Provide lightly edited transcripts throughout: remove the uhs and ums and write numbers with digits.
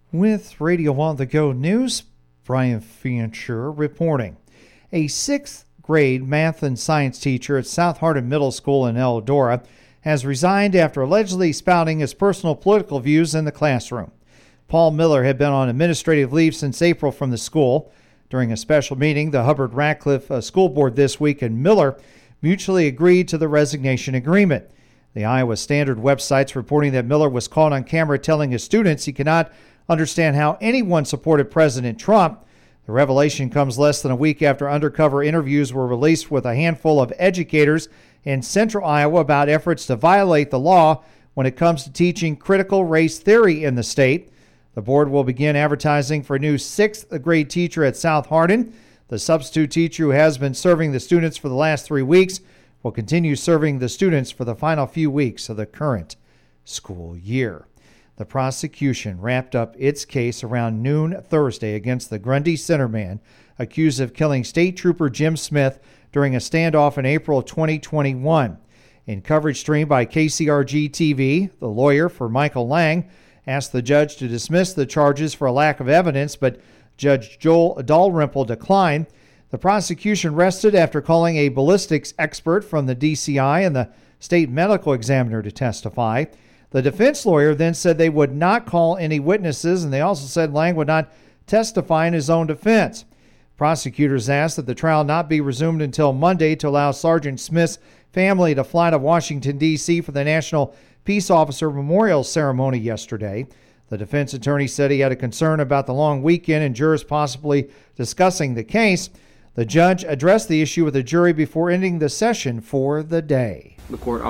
With Radio On the Go News, Brian Fancher reporting. A 6th grade math and science teacher at South Hardin Middle School in Eldora has resigned after allegedly spouting his personal political views in the classroom. Paul Miller had been on administrative leave since April from the school. During a special meeting, the Hubbard-Radcliffe School Board this week and Miller mutually agreed to the resignation agreement. The Iowa Standard website's reporting that Miller was caught on camera telling his students he cannot understand how anyone supported President Trump. The revelation comes less than a week after undercover interviews were released with a handful of educators in central Iowa about efforts to violate the law when it comes to teaching critical race theory in the state. The board will begin advertising for a new 6th grade teacher at South Hardin. The substitute teacher who has been serving the students for the last 3 weeks will continue serving the students for the final few weeks of the current school year. The prosecution wrapped up its case around noon Thursday against the Grundy Centerman, accused of killing State Trooper Jim Smith during a standoff in April of 2021. In coverage streamed by KCRG-TV, the lawyer for Michael Lang asked the judge to dismiss the charges for a lack of evidence, but Judge Joel Dalrymple declined. The prosecution rested after calling a ballistics expert from the DCI and the state medical examiner to testify. The defense lawyer then said they would not call any witnesses, and they also said Lang would not testify in his own defense. Prosecutors asked that the trial not be resumed until Monday to allow Sergeant Smith's family to fly to Washington, D.C. for the National Peace Officer Memorial Ceremony yesterday. The defense attorney said he had a concern about the long weekend and jurors possibly discussing the case. The judge addressed the issue with the jury before ending the session for the day. The court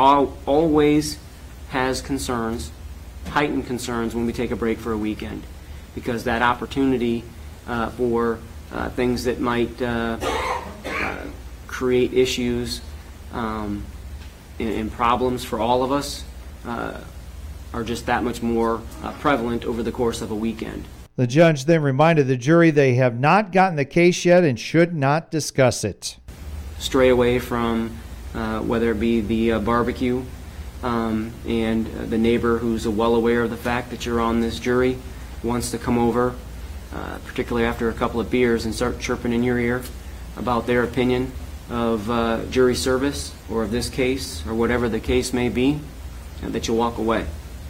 always has concerns, heightened concerns, when we take a break for a weekend, because that opportunity for things that might create issues and problems for all of us are just that much more prevalent over the course of a weekend. The judge then reminded the jury they have not gotten the case yet and should not discuss it. Stray away from whether it be the barbecue and the neighbor who's well aware of the fact that you're on this jury wants to come over, particularly after a couple of beers, and start chirping in your ear about their opinion of jury service or of this case or whatever the case may be, that you walk away.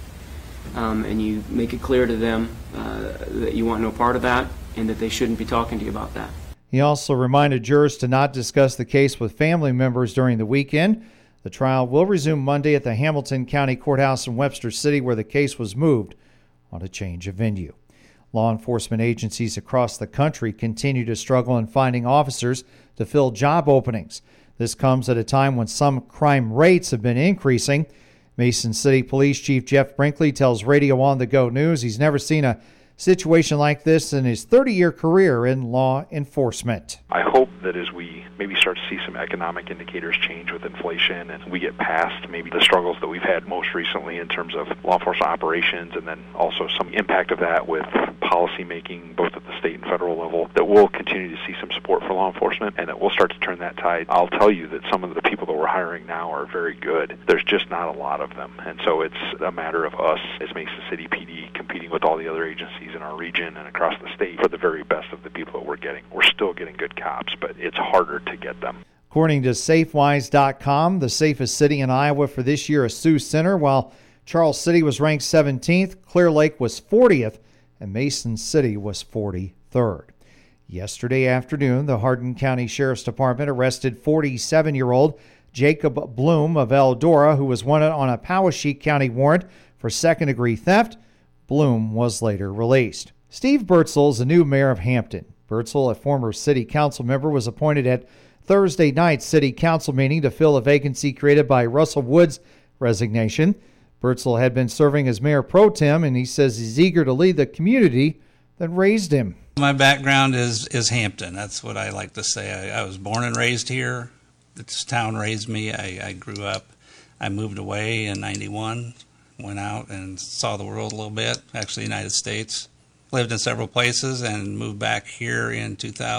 And you make it clear to them that you want no part of that and that they shouldn't be talking to you about that. He also reminded jurors to not discuss the case with family members during the weekend. The trial will resume Monday at the Hamilton County Courthouse in Webster City, where the case was moved on a change of venue. Law enforcement agencies across the country continue to struggle in finding officers to fill job openings. This comes at a time when some crime rates have been increasing. Mason City Police Chief Jeff Brinkley tells Radio On the Go News he's never seen a situation like this in his 30-year career in law enforcement. I hope that as we maybe start to see some economic indicators change with inflation and we get past maybe the struggles that we've had most recently in terms of law enforcement operations, and then also some impact of that with policy making both at the state and federal level, that we'll continue to see some support for law enforcement and that we'll start to turn that tide. I'll tell you that some of the people that we're hiring now are very good. There's just not a lot of them, and so it's a matter of us as Mason City PD competing with all the other agencies in our region and across the state for the very best of the people that we're getting. We're still getting good cops, but it's harder to get them. According to SafeWise.com, the safest city in Iowa for this year is Sioux Center, while Charles City was ranked 17th, Clear Lake was 40th, and Mason City was 43rd. Yesterday afternoon, the Hardin County Sheriff's Department arrested 47-year-old Jacob Bloom of Eldora, who was wanted on a Poweshiek County warrant for second-degree theft. Bloom was later released. Steve Bertzel is the new mayor of Hampton. Bertzel, a former city council member, was appointed at Thursday night's city council meeting to fill a vacancy created by Russell Wood's resignation. Bertzel had been serving as mayor pro tem, and he says he's eager to lead the community that raised him. My background is Hampton. That's what I like to say. I was born and raised here. This town raised me. I grew up. I moved away in 91. Went out and saw the world a little bit, actually the United States. Lived in several places and moved back here in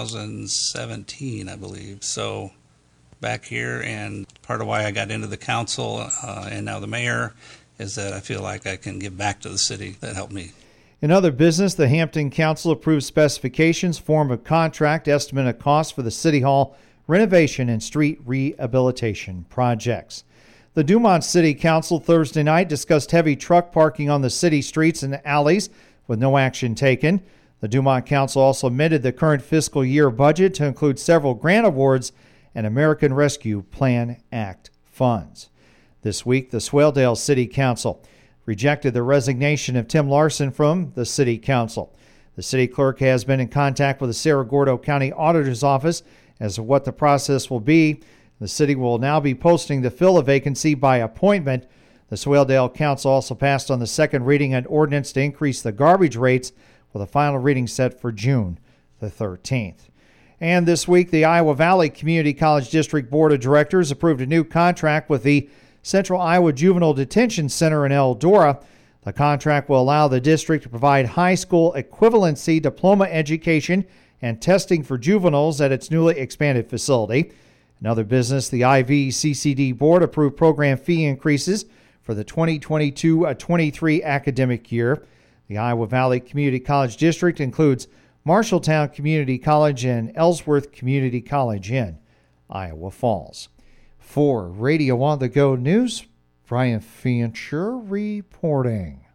2017, I believe. So back here, and part of why I got into the council and now the mayor is that I feel like I can give back to the city that helped me. In other business, the Hampton Council approved specifications, form of contract, estimate of cost for the City Hall renovation and street rehabilitation projects. The Dumont City Council Thursday night discussed heavy truck parking on the city streets and alleys with no action taken. The Dumont Council also amended the current fiscal year budget to include several grant awards and American Rescue Plan Act funds. This week, the Swaledale City Council rejected the resignation of Tim Larson from the City Council. The city clerk has been in contact with the Cerro Gordo County Auditor's Office as to what the process will be. The city will now be posting to fill a vacancy by appointment. The Swaledale Council also passed on the second reading an ordinance to increase the garbage rates with a final reading set for June the 13th. And this week, the Iowa Valley Community College District Board of Directors approved a new contract with the Central Iowa Juvenile Detention Center in Eldora. The contract will allow the district to provide high school equivalency diploma education and testing for juveniles at its newly expanded facility. In other business, the IVCCD Board approved program fee increases for the 2022-23 academic year. The Iowa Valley Community College District includes Marshalltown Community College and Ellsworth Community College in Iowa Falls. For Radio on the Go News, Brian Fancher reporting.